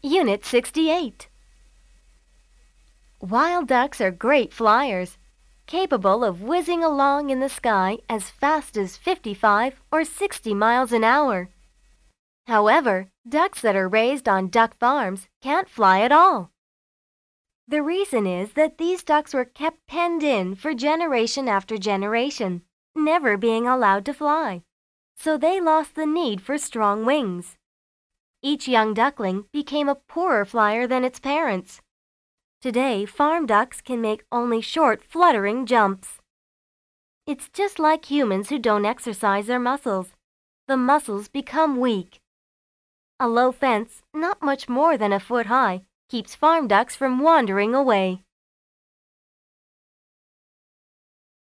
Unit 68. Wild ducks are great flyers, capable of whizzing along in the sky as fast as 55 or 60 miles an hour. However, ducks that are raised on duck farms can't fly at all. The reason is that these ducks were kept penned in for generation after generation, never being allowed to fly, so they lost the need for strong wings. Each young duckling became a poorer flyer than its parents. Today, farm ducks can make only short, fluttering jumps. It's just like humans who don't exercise their muscles. The muscles become weak. A low fence, not much more than a foot high, keeps farm ducks from wandering away.